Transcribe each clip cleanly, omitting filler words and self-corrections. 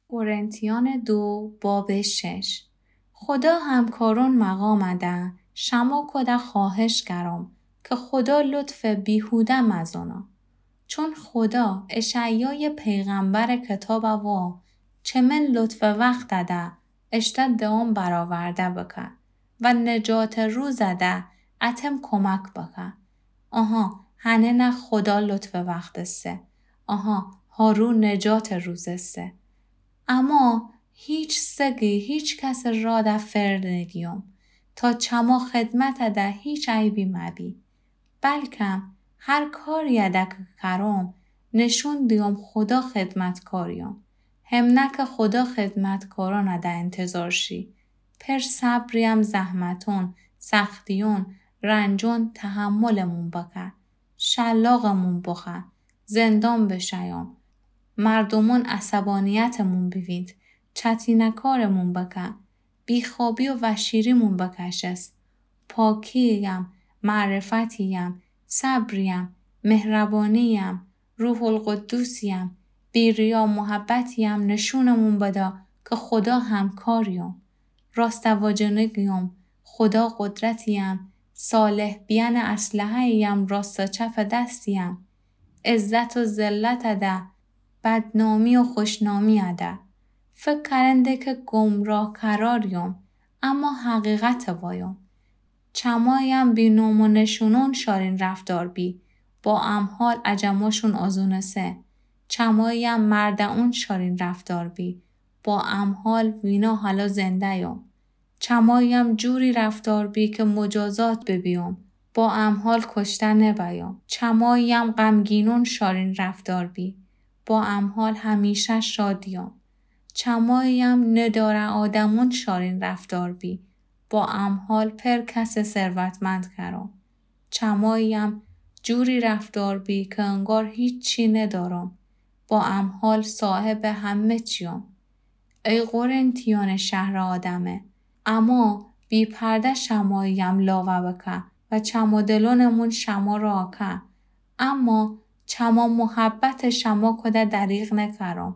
قرنتیان 2 باب 6 خدا همکارون مقام ده شما کده خواهش کرم که خدا لطف بیهوده مزانا. چون خدا اشعیای پیغمبر کتاب و چه من لطف وقت ده اشتد دام برآورده بکن و نجات روز ده اتم کمک بکن. آها هنه نه خدا لطف وقت سه. آها هارون نجات روز سه. اما هیچ کس را ده فرد نگیم تا چما خدمت ده هیچ عیبی مبی. بلکه هر کاری ده که کرم نشون دیم خدا خدمت کاریم. هم نه که خدا خدمت کاران ده انتظار شی. پر صبریم زحمتون، سختیون، رنجون تحملمون بکن. شلاقمون بخن. زندان بشیم. مردمون عصبانیتمون بوید. چتینکارمون بکن. بیخوابی و وشیریمون بکشست. پاکیم، معرفتیم، صبریم، مهربانیم، روح القدوسیم، بیریا محبتیم نشونمون بدا که خدا همکاریم. راستواجنگیم، خدا قدرتیم، صالح بیان اسلحه‌ایم راست چف دستیم. عزت و ذلت ده، بدنامی و خوشنامی ده. فکر کرنده که گمراه قراریم، اما حقیقت وایم. چمایم بی نوم و نشونون شارین رفتار بی، با امحال عجماشون آزونسه. چمایم مردعون شارین رفتار بی، با امحال وینا حالا زنده یم. چمایم جوری رفتار بی که مجازات ببیم، با امحال کشتن نبایم. چمایم غمگینون شارین رفتار بی، با امحال همیشه شادیم. چمایم نداره آدمون شارین رفتار بی، با امحال پر کس ثروتمند کرم. چمایم جوری رفتار بی که انگار هیچی ندارم، با امحال صاحب همه چیم. ای قرنتیان شهر آدمه، اما بی پرده شمایم لاوه بکن و چما دلونمون شما را کن. اما چما محبت شما کده دریغ نکرم.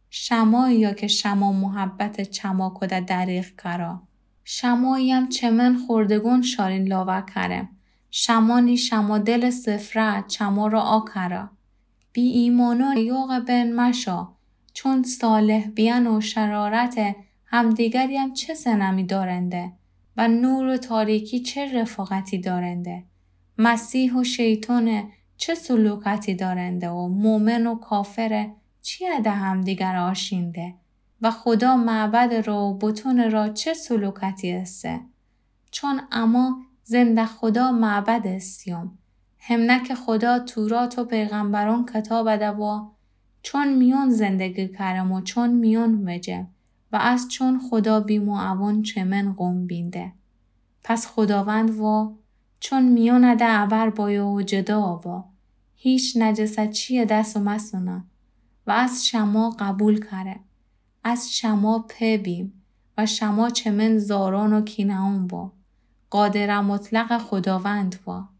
شمایی که شما محبت چما کده دریغ کرم. شمایم چمن خوردگون شارین لاوه کرم. شمانی شما دل سفره چما را آکره. بی ایمانان یوغ بین مشا. چون صالح بیان و شرارت همدیگریم چه سنمی دارنده و نور و تاریکی چه رفاقتی دارنده. مسیح و شیطان چه سلوکتی دارنده و مومن و کافر چی ده همدیگر آشینده و خدا معبد را و بتون را چه سلوکتی استه. چون اما زنده خدا معبد استیم. همنه که خدا تورات و پیغمبران کتاب ده و چون میون زندگی کرم و چون میون وجم و از چون خدا بیمعون چمن قوم بینده. پس خداوند و چون میون ده عبر بایا و جدا آبا. هیچ نجست چیه دست و مسونه و از شما قبول کره. از شما پبیم و شما چمن زاران و کینهان با. قادر مطلق خداوند با.